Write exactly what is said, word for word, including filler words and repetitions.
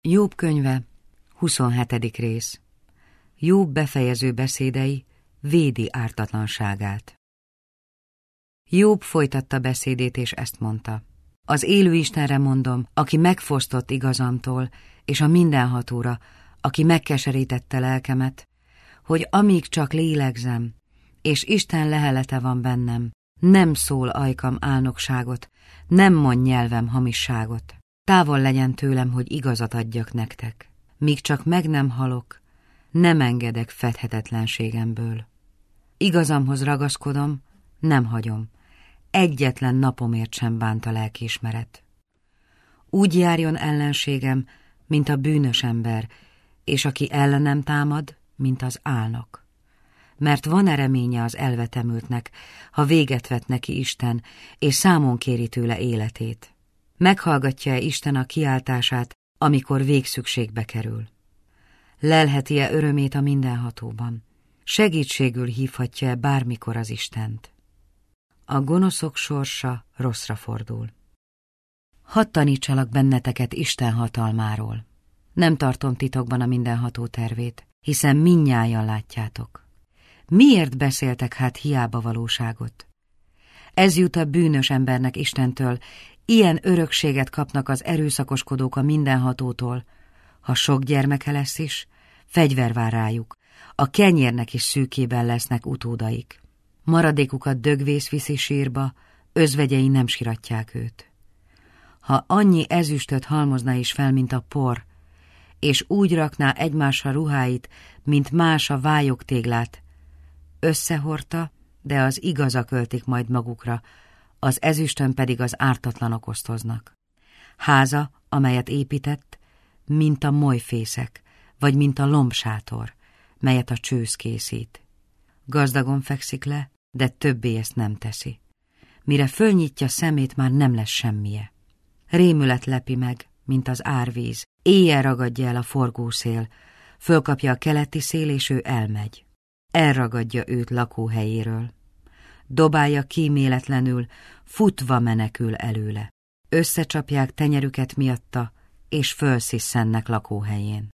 Jobb könyve, huszonhetedik rész. Jobb befejező beszédei védi ártatlanságát. Jobb folytatta beszédét, és ezt mondta. Az élő Istenre mondom, aki megfosztott igazamtól, és a mindenhatóra, aki megkeserítette lelkemet, hogy amíg csak lélegzem, és Isten lehelete van bennem, nem szól ajkam álnokságot, nem mond nyelvem hamisságot. Távol legyen tőlem, hogy igazat adjak nektek. Míg csak meg nem halok, nem engedek fedhetetlenségemből. Igazamhoz ragaszkodom, nem hagyom. Egyetlen napomért sem bánt a lelkiismeret. Úgy járjon ellenségem, mint a bűnös ember, és aki ellenem támad, mint az álnok. Mert van reménye az elvetemültnek, ha véget vet neki Isten, és számon kéri tőle életét. Meghallgatja-e Isten a kiáltását, amikor végszükségbe kerül? Lelheti-e örömét a mindenhatóban? Segítségül hívhatja-e bármikor az Istent? A gonoszok sorsa rosszra fordul. Hadd tanítsalak benneteket Isten hatalmáról. Nem tartom titokban a mindenható tervét, hiszen mindnyájan látjátok. Miért beszéltek hát hiába valóságot? Ez jut a bűnös embernek Istentől, ilyen örökséget kapnak az erőszakoskodók a mindenhatótól. Ha sok gyermeke lesz is, fegyver vár rájuk, a kenyérnek is szűkében lesznek utódaik. Maradékukat dögvész viszi sírba, özvegyei nem siratják őt. Ha annyi ezüstöt halmozna is fel, mint a por, és úgy rakná egymásra ruháit, mint más a vályogtéglát, összehordta, de az igazak öltik majd magukra, az ezüstön pedig az ártatlanok osztoznak. Háza, amelyet épített, mint a molyfészek, vagy mint a lombsátor, melyet a csősz készít. Gazdagon fekszik le, de többé ezt nem teszi. Mire fölnyitja szemét, már nem lesz semmije. Rémület lepi meg, mint az árvíz, éjjel ragadja el a forgószél, fölkapja a keleti szél, és ő elmegy. Elragadja őt lakóhelyéről. Dobálja kíméletlenül, futva menekül előle. Összecsapják tenyerüket miatta, és fölszisszennek lakóhelyén.